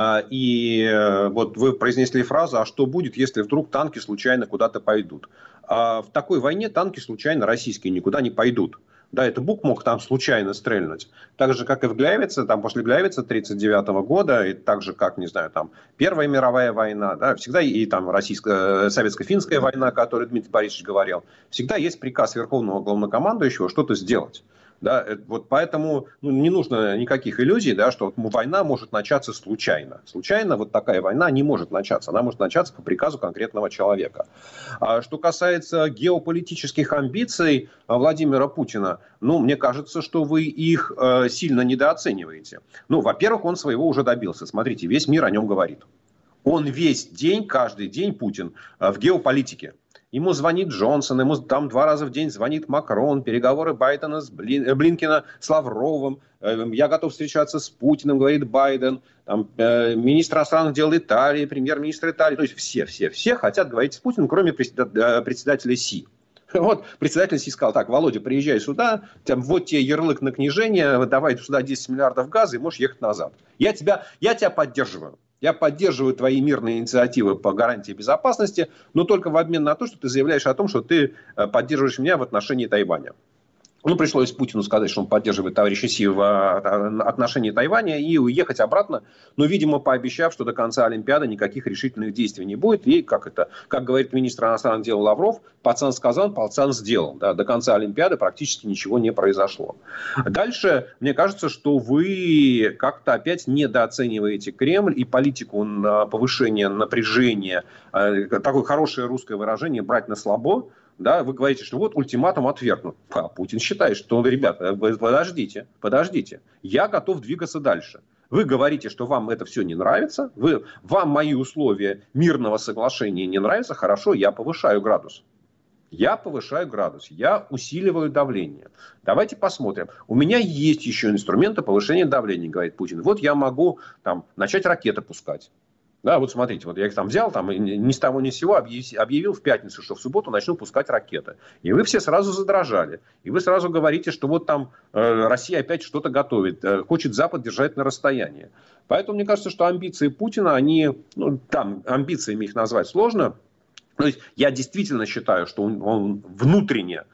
Speaker 5: И вот вы произнесли фразу, а что будет, если вдруг танки случайно куда-то пойдут? В такой войне танки случайно российские никуда не пойдут. Да, это Бук мог там случайно стрельнуть. Так же, как и в Гляйвице, там после Гляйвица 1939 года, и так же, как, не знаю, там Первая мировая война, да, всегда и там советско-финская война, о которой Дмитрий Борисович говорил, всегда есть приказ Верховного Главнокомандующего что-то сделать. Да, вот поэтому не нужно никаких иллюзий, да, что война может начаться случайно. Случайно вот такая война не может начаться. Она может начаться по приказу конкретного человека. А что касается геополитических амбиций Владимира Путина, мне кажется, что вы их сильно недооцениваете. Во-первых, он своего уже добился. Смотрите, весь мир о нем говорит. Он весь день, каждый день Путин в геополитике. Ему звонит Джонсон, ему там 2 раза в день звонит Макрон, переговоры Байдена с Блинкена с Лавровым. Я готов встречаться с Путиным, говорит Байден. Там, министр иностранных дел Италии, премьер-министр Италии. То есть все хотят говорить с Путиным, кроме председателя Си. Вот председатель Си сказал, так, Володя, приезжай сюда, вот тебе ярлык на княжение, давай сюда 10 миллиардов газа и можешь ехать назад. Я тебя поддерживаю. Я поддерживаю твои мирные инициативы по гарантии безопасности, но только в обмен на то, что ты заявляешь о том, что ты поддерживаешь меня в отношении Тайваня. пришлось Путину сказать, что он поддерживает товарища Си в отношении Тайваня и уехать обратно, но, видимо, пообещав, что до конца Олимпиады никаких решительных действий не будет. И, как говорит министр иностранных дел Лавров, пацан сказал, пацан сделал. Да, до конца Олимпиады практически ничего не произошло. Дальше, мне кажется, что вы как-то опять недооцениваете Кремль и политику повышения напряжения. Такое хорошее русское выражение «брать на слабо». Да, вы говорите, что вот ультиматум отвергнут. А Путин считает, что, ребята, подождите, я готов двигаться дальше. Вы говорите, что вам это все не нравится, вам мои условия мирного соглашения не нравятся, хорошо, я повышаю градус. Я усиливаю давление. Давайте посмотрим. У меня есть еще инструменты повышения давления, говорит Путин. Вот я могу начать ракеты пускать. Да, вот смотрите, вот я их взял, ни с того ни с сего объявил в пятницу, что в субботу начну пускать ракеты. И вы все сразу задрожали. И вы сразу говорите, что вот Россия опять что-то готовит, хочет Запад держать на расстоянии. Поэтому мне кажется, что амбиции Путина, амбициями их назвать сложно. То есть я действительно считаю, что он внутренне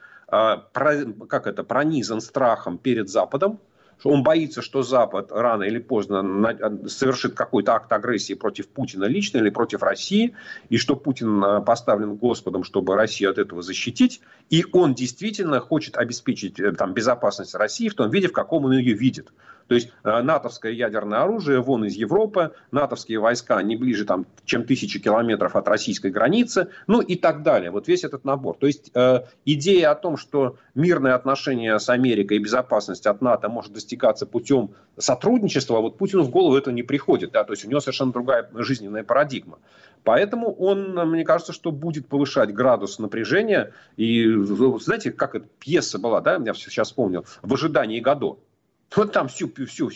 Speaker 5: пронизан страхом перед Западом. Он боится, что Запад рано или поздно совершит какой-то акт агрессии против Путина лично или против России, и что Путин поставлен Господом, чтобы Россию от этого защитить, и он действительно хочет обеспечить безопасность России в том виде, в каком он ее видит. То есть натовское ядерное оружие вон из Европы, натовские войска не ближе, чем 1000 километров от российской границы, и так далее. Вот весь этот набор. То есть идея о том, что мирные отношения с Америкой и безопасность от НАТО может достигаться путем сотрудничества, вот Путину в голову это не приходит. Да? То есть у него совершенно другая жизненная парадигма. Поэтому он, мне кажется, что будет повышать градус напряжения. И знаете, как эта пьеса была, да, я сейчас вспомнил, «В ожидании Годо». Вот там всю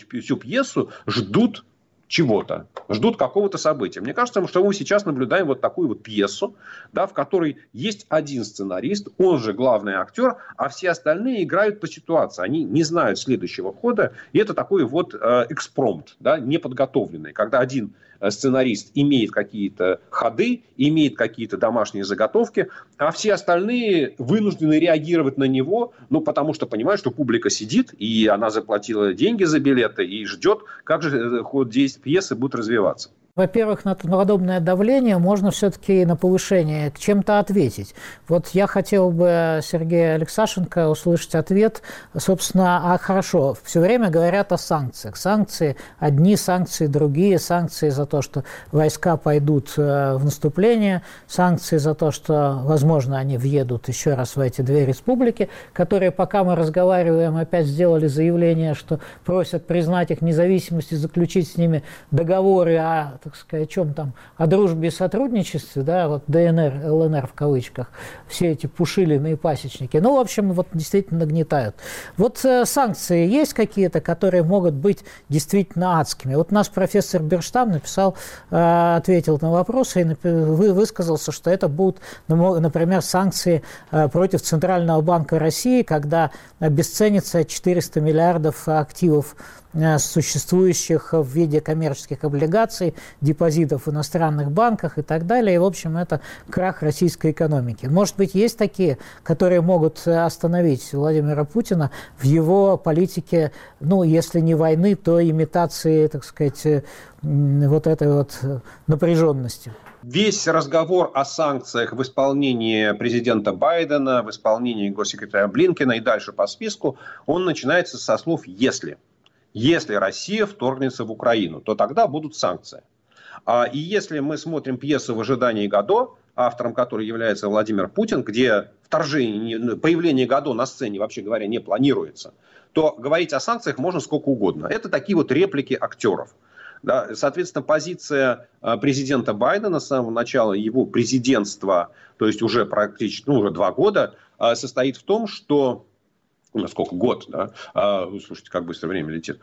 Speaker 5: пьесу ждут чего-то, ждут какого-то события. Мне кажется, что мы сейчас наблюдаем вот такую вот пьесу, да, в которой есть один сценарист, он же главный актер, а все остальные играют по ситуации. Они не знают следующего хода. И это такой вот экспромт, да, неподготовленный, когда один сценарист имеет какие-то ходы, имеет какие-то домашние заготовки, а все остальные вынуждены реагировать на него, потому что понимают, что публика сидит, и она заплатила деньги за билеты, и ждет, как же ход действия пьесы будет развиваться.
Speaker 1: Во-первых, на подобное давление можно все-таки на повышение к чем-то ответить. Вот я хотел бы, Сергей Алексашенко, услышать ответ, собственно, хорошо, все время говорят о санкциях. Санкции, одни санкции, другие санкции за то, что войска пойдут в наступление, санкции за то, что, возможно, они въедут еще раз в эти две республики, которые, пока мы разговариваем, опять сделали заявление, что просят признать их независимость и заключить с ними договоры о, так сказать, о чем там, о дружбе и сотрудничестве, да, вот ДНР, ЛНР в кавычках, все эти пушилины и пасечники, в общем, вот действительно нагнетают. Вот санкции есть какие-то, которые могут быть действительно адскими. Вот у нас профессор Берштам написал, ответил на вопросы и высказался, что это будут, например, санкции против Центрального банка России, когда обесценится 400 миллиардов активов, существующих в виде коммерческих облигаций, депозитов в иностранных банках и так далее. И, в общем, это крах российской экономики. Может быть, есть такие, которые могут остановить Владимира Путина в его политике, если не войны, то имитации, так сказать, вот этой вот напряженности.
Speaker 5: Весь разговор о санкциях в исполнении президента Байдена, в исполнении госсекретаря Блинкена и дальше по списку, он начинается со слов «если». Если Россия вторгнется в Украину, то тогда будут санкции. И если мы смотрим пьесу «В ожидании Годо», автором которой является Владимир Путин, где появление Годо на сцене, вообще говоря, не планируется, то говорить о санкциях можно сколько угодно. Это такие вот реплики актеров. Да, соответственно, позиция президента Байдена с самого начала его президентства, то есть уже практически уже 2 года, состоит в том, что... Сколько? Год, да? Слушайте, как быстро время летит.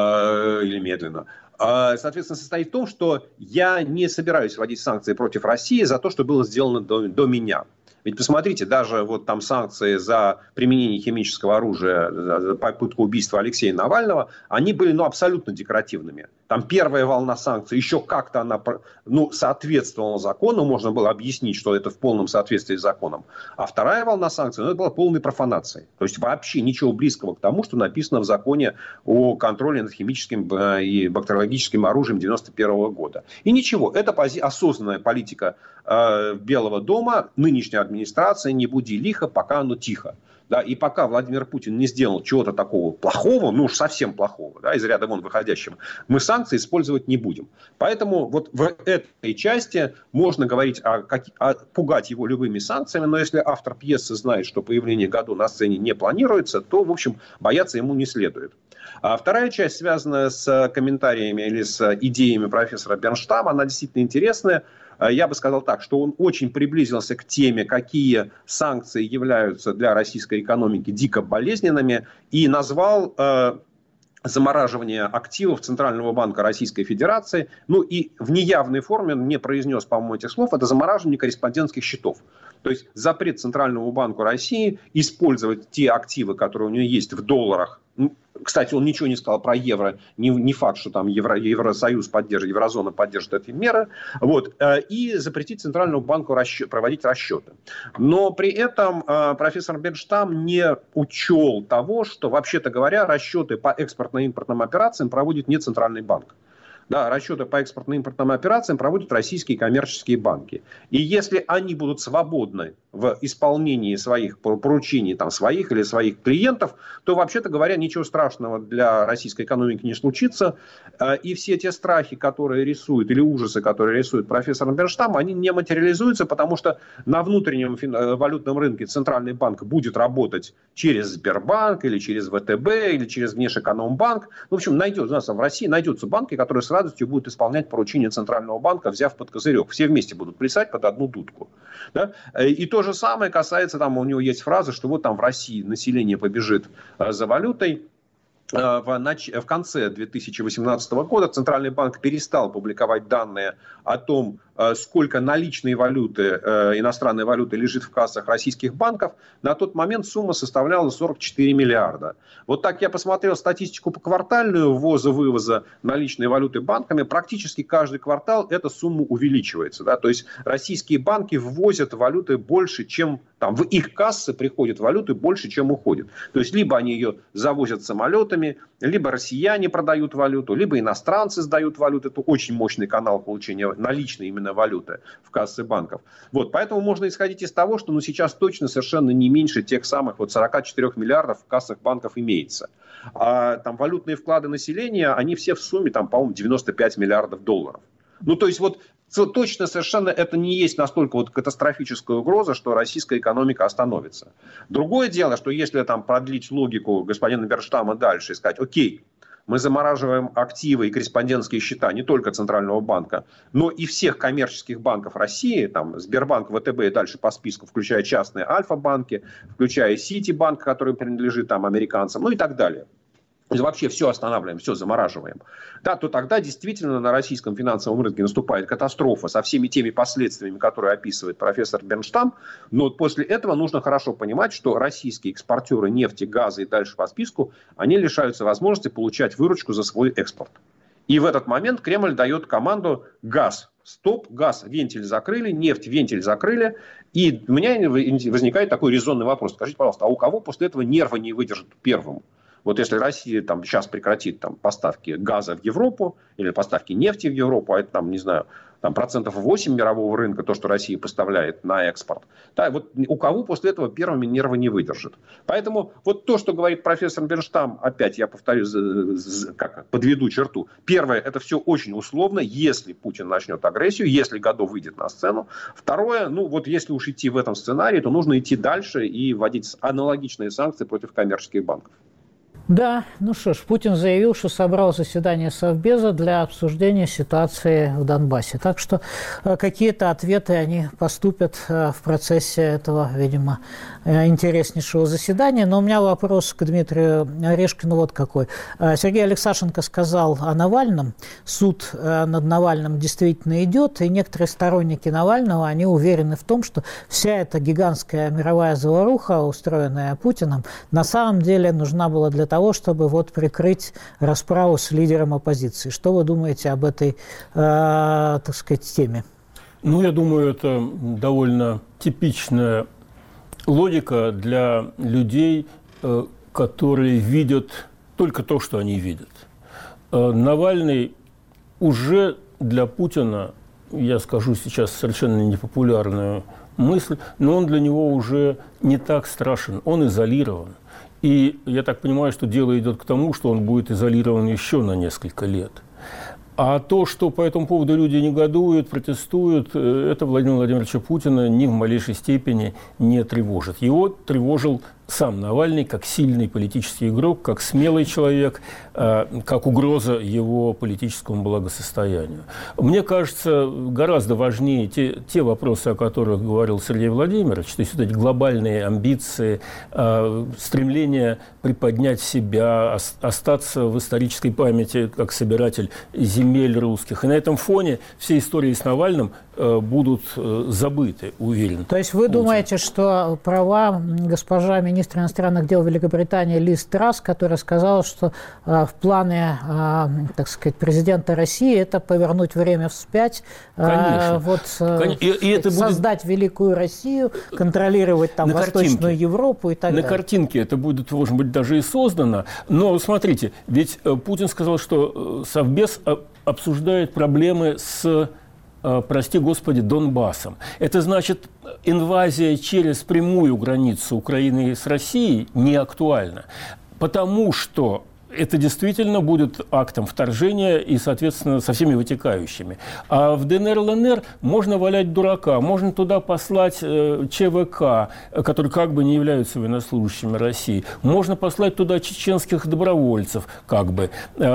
Speaker 5: Или медленно. Соответственно, состоит в том, что я не собираюсь вводить санкции против России за то, что было сделано до меня. Ведь посмотрите, даже вот там санкции за применение химического оружия, за попытку убийства Алексея Навального, они были абсолютно декоративными. Там первая волна санкций, еще как-то она соответствовала закону, можно было объяснить, что это в полном соответствии с законом. А вторая волна санкций, это была полной профанацией. То есть вообще ничего близкого к тому, что написано в законе о контроле над химическим и бактериологическим оружием 1991 года. И ничего, это осознанная политика Белого дома, нынешняя администрация, не буди лихо, пока оно тихо. Да, и пока Владимир Путин не сделал чего-то такого плохого, уж совсем плохого, да, из ряда вон выходящего, мы санкции использовать не будем. Поэтому вот в этой части можно говорить пугать его любыми санкциями, но если автор пьесы знает, что появление Годо на сцене не планируется, то, в общем, бояться ему не следует. А вторая часть, связанная с комментариями или с идеями профессора Бернштама, она действительно интересная. Я бы сказал так, что он очень приблизился к теме, какие санкции являются для российской экономики дико болезненными, и назвал замораживание активов Центрального банка Российской Федерации. И в неявной форме, он не произнес, по-моему, этих слов, это замораживание корреспондентских счетов. То есть запрет Центральному банку России использовать те активы, которые у него есть в долларах. Кстати, он ничего не сказал про евро. Не факт, что там Евросоюз поддержит, Еврозона поддержит эти меры. И запретить Центральному банку проводить расчеты. Но при этом профессор Бернштам не учел того, что, вообще-то говоря, расчеты по экспортно-импортным операциям проводит не Центральный банк. Да, расчеты по экспортно-импортным операциям проводят российские коммерческие банки. И если они будут свободны в исполнении своих поручений, своих или своих клиентов, то, вообще-то говоря, ничего страшного для российской экономики не случится. И все те страхи, которые рисуют, или ужасы, которые рисует профессор Бернштам, они не материализуются, потому что на внутреннем валютном рынке Центральный банк будет работать через Сбербанк, или через ВТБ, или через Внешэкономбанк. В общем, у нас в России найдутся банки, которые с радостью будут исполнять поручения Центрального банка, взяв под козырек. Все вместе будут плясать под одну дудку. Да? И то же самое касается, у него есть фраза, что в России население побежит за валютой. В конце 2018 года Центральный банк перестал публиковать данные о том, сколько наличной валюты, иностранной валюты лежит в кассах российских банков. На тот момент сумма составляла 44 миллиарда. Вот так я посмотрел статистику поквартальную ввоза-вывоза наличной валюты банками. Практически каждый квартал эта сумма увеличивается. Да? То есть российские банки ввозят валюты больше, чем в их кассы приходят валюты больше, чем уходит. То есть либо они ее завозят самолетами, либо россияне продают валюту, либо иностранцы сдают валюту. Это очень мощный канал получения наличной именно валюты в кассы банков. Поэтому можно исходить из того, что сейчас точно совершенно не меньше тех самых 44 миллиардов в кассах банков имеется. А валютные вклады населения, они все в сумме, по-моему, 95 миллиардов долларов. То есть точно совершенно это не есть настолько катастрофическая угроза, что российская экономика остановится. Другое дело, что если продлить логику господина Бернштама дальше и сказать, окей, мы замораживаем активы и корреспондентские счета не только Центрального банка, но и всех коммерческих банков России, Сбербанк, ВТБ и дальше по списку, включая частные Альфа-банки, включая Ситибанк, который принадлежит американцам, и так далее. Вообще все останавливаем, все замораживаем. Да, то тогда действительно на российском финансовом рынке наступает катастрофа со всеми теми последствиями, которые описывает профессор Бернштам. Но после этого нужно хорошо понимать, что российские экспортеры нефти, газа и дальше по списку, они лишаются возможности получать выручку за свой экспорт. И в этот момент Кремль дает команду газ. Стоп, газ, вентиль закрыли, нефть, вентиль закрыли. И у меня возникает такой резонный вопрос. Скажите, пожалуйста, а у кого после этого нервы не выдержат первым? Если Россия сейчас прекратит поставки газа в Европу или поставки нефти в Европу, а это, не знаю, процентов 8 мирового рынка, то, что Россия поставляет на экспорт, да, у кого после этого первыми нервы не выдержат. Поэтому то, что говорит профессор Бернштам, опять я повторю, подведу черту. Первое, это все очень условно, если Путин начнет агрессию, если Годо выйдет на сцену. Второе, если уж идти в этом сценарии, то нужно идти дальше и вводить аналогичные санкции против коммерческих банков.
Speaker 1: Да, ну что ж, Путин заявил, что собрал заседание Совбеза для обсуждения ситуации в Донбассе. Так что какие-то ответы они поступят в процессе этого, видимо, интереснейшего заседания. Но у меня вопрос к Дмитрию Орешкину вот какой. Сергей Алексашенко сказал о Навальном. Суд над Навальным действительно идет, и некоторые сторонники Навального, они уверены в том, что вся эта гигантская мировая заваруха, устроенная Путиным, на самом деле нужна была для того, чтобы вот прикрыть расправу с лидером оппозиции. Что вы думаете об этой, так сказать, теме?
Speaker 4: Ну, я думаю, это довольно типичная логика для людей, которые видят только то, что они видят. Навальный уже для Путина, я скажу сейчас совершенно непопулярную мысль, но он для него уже не так страшен, он изолирован. И я так понимаю, что дело идет к тому, что он будет изолирован еще на несколько лет. А то, что по этому поводу люди негодуют, протестуют, это Владимира Владимировича Путина ни в малейшей степени не тревожит. Его тревожил сам Навальный как сильный политический игрок, как смелый человек, как угроза его политическому благосостоянию. Мне кажется, гораздо важнее те вопросы, о которых говорил Сергей Владимирович, то есть вот эти глобальные амбиции, стремление приподнять себя, остаться в исторической памяти как собиратель земель русских. И на этом фоне все истории с Навальным будут забыты, уверен.
Speaker 1: То есть вы думаете, что права госпожа министра иностранных дел Великобритании Лиз Трасс, которая сказала, что в плане, так сказать, президента России это повернуть время вспять, вот, создать великую Россию, контролировать там Восточную Европу и так далее.
Speaker 4: На картинке это будет, может быть, даже и создано. Но смотрите, ведь Путин сказал, что Совбез обсуждает проблемы с, прости господи, Донбассом. Это значит, инвазия через прямую границу Украины с Россией не актуальна, потому что это действительно будет актом вторжения и, соответственно, со всеми вытекающими. А в ДНР, ЛНР можно валять дурака, можно туда послать ЧВК, которые как бы не являются военнослужащими России, можно послать туда чеченских добровольцев, как бы,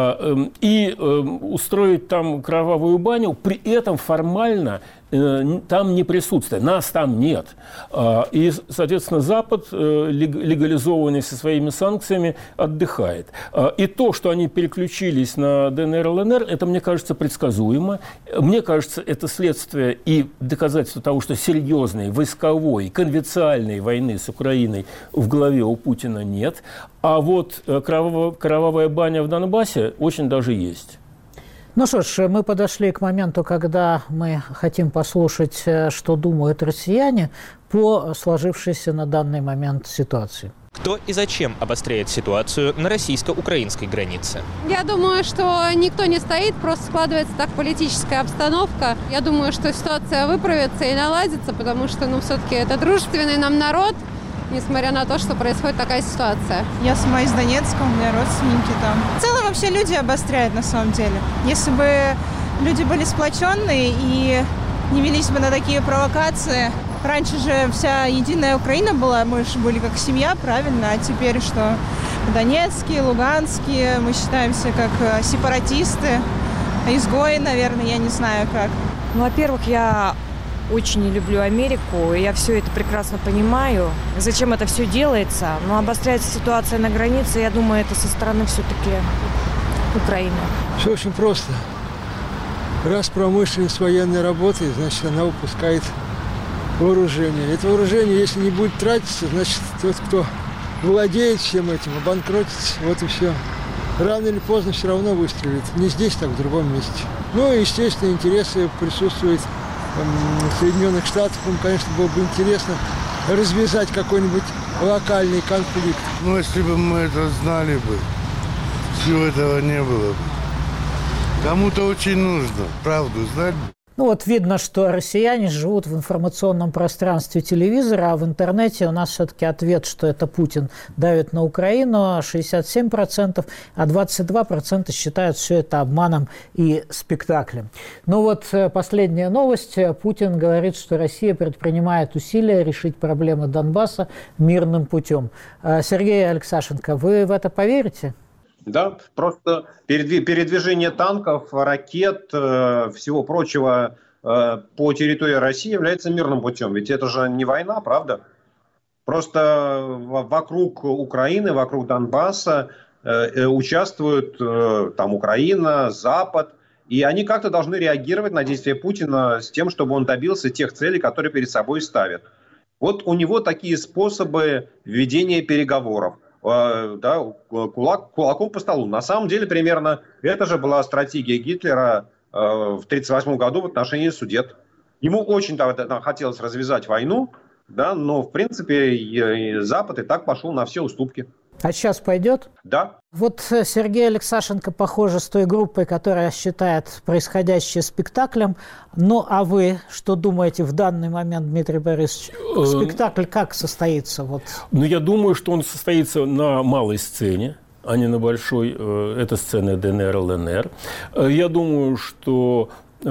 Speaker 4: и устроить там кровавую баню, при этом формально там не присутствует, нас там нет. И, соответственно, Запад, легализованный со своими санкциями, отдыхает. И то, что они переключились на ДНР, ЛНР, это, мне кажется, предсказуемо. Мне кажется, это следствие и доказательство того, что серьезной войсковой, конвенциальной войны с Украиной в голове у Путина нет. А вот кровавая баня в Донбассе очень даже есть.
Speaker 1: Ну что ж, мы подошли к моменту, когда мы хотим послушать, что думают россияне по сложившейся на данный момент ситуации.
Speaker 7: Кто и зачем обостряет ситуацию на российско-украинской границе?
Speaker 8: Я думаю, что никто не стоит, просто складывается так политическая обстановка. Я думаю, что ситуация выправится и наладится, потому что, все-таки это дружественный нам народ, несмотря на то, что происходит такая ситуация.
Speaker 9: Я сама из Донецка, у меня родственники там. В целом вообще люди обостряют на самом деле. Если бы люди были сплоченные и не велись бы на такие провокации. Раньше же вся единая Украина была, мы же были как семья, правильно? А теперь что? Донецкие, Луганские, мы считаемся как сепаратисты, изгои, наверное, я не знаю как.
Speaker 10: Во-первых, я очень не люблю Америку, и я все это прекрасно понимаю. Зачем это все делается? Но обостряется ситуация на границе, я думаю, это со стороны все-таки Украины.
Speaker 11: Все очень просто. Раз промышленность военной работает, значит, она выпускает вооружение. Это вооружение, если не будет тратиться, значит, тот, кто владеет всем этим, обанкротится. Вот и все. Рано или поздно все равно выстрелит. Не здесь, так в другом месте. Ну и, естественно, интересы присутствуют Соединенных Штатов. Им, конечно, было бы интересно развязать какой-нибудь локальный конфликт.
Speaker 12: Ну, если бы мы это знали бы, всего этого не было бы. Кому-то очень нужно правду знать.
Speaker 1: Ну вот видно, что россияне живут в информационном пространстве телевизора, а в интернете у нас все-таки ответ, что это Путин давит на Украину, 67%, а 22% считают все это обманом и спектаклем. Ну вот последняя новость. Путин говорит, что Россия предпринимает усилия решить проблемы Донбасса мирным путем. Сергей Алексашенко, вы в это поверите?
Speaker 5: Да, просто передвижение танков, ракет, всего прочего по территории России является мирным путем. Ведь это же не война, правда? Просто вокруг Украины, вокруг Донбасса участвуют там Украина, Запад. И они как-то должны реагировать на действия Путина с тем, чтобы он добился тех целей, которые перед собой ставит. Вот у него такие способы ведения переговоров. Да, кулаком по столу. На самом деле, примерно, это же была стратегия Гитлера в 1938 году в отношении Судет. Ему очень хотелось развязать войну, да, но, в принципе, Запад и так пошел на все уступки.
Speaker 1: А сейчас пойдет?
Speaker 5: Да.
Speaker 1: Вот Сергей Алексашенко, похоже, с той группой, которая считает происходящее спектаклем. Ну, а вы что думаете в данный момент, Дмитрий Борисович? Спектакль как состоится? Вот?
Speaker 4: Ну, я думаю, что он состоится на малой сцене, а не на большой. Это сцена ДНР, ЛНР. Я думаю, что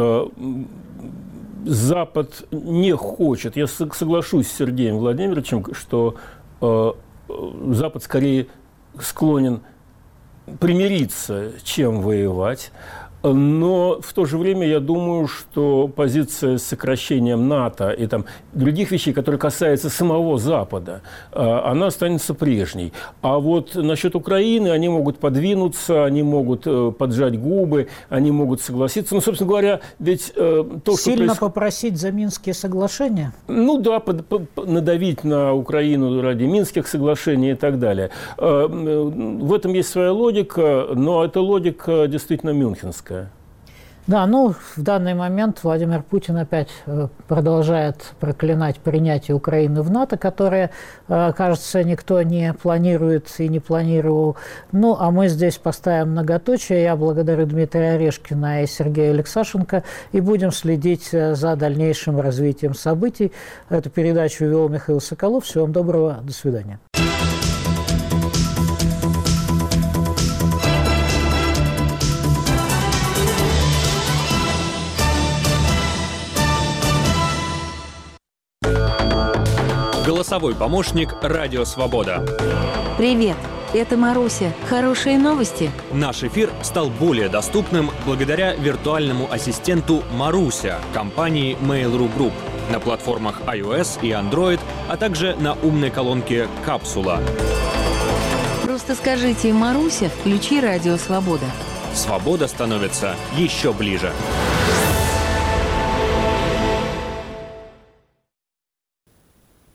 Speaker 4: Запад не хочет. Я соглашусь с Сергеем Владимировичем, что Запад скорее склонен примириться, чем воевать. Но в то же время я думаю, что позиция с сокращением НАТО и там других вещей, которые касаются самого Запада, она останется прежней. А вот насчет Украины они могут подвинуться, они могут поджать губы, они могут согласиться. Ну, собственно говоря, ведь то,
Speaker 1: сильно
Speaker 4: что
Speaker 1: попросить за Минские соглашения?
Speaker 4: Ну да, надавить на Украину ради Минских соглашений и так далее. В этом есть своя логика, но эта логика действительно мюнхенская.
Speaker 1: Да, ну, в данный момент Владимир Путин опять продолжает проклинать принятие Украины в НАТО, которое, кажется, никто не планирует и не планировал. Ну, а мы здесь поставим многоточие. Я благодарю Дмитрия Орешкина и Сергея Алексашенко и будем следить за дальнейшим развитием событий. Эту передачу вел Михаил Соколов. Всего вам доброго. До свидания.
Speaker 7: Голосовой помощник «Радио Свобода».
Speaker 13: Привет, это Маруся. Хорошие новости?
Speaker 7: Наш эфир стал более доступным благодаря виртуальному ассистенту «Маруся» компании Mail.ru Group на платформах iOS и Android, а также на умной колонке «Капсула».
Speaker 13: Просто скажите: «Маруся, включи «Радио Свобода».
Speaker 7: Свобода становится еще ближе.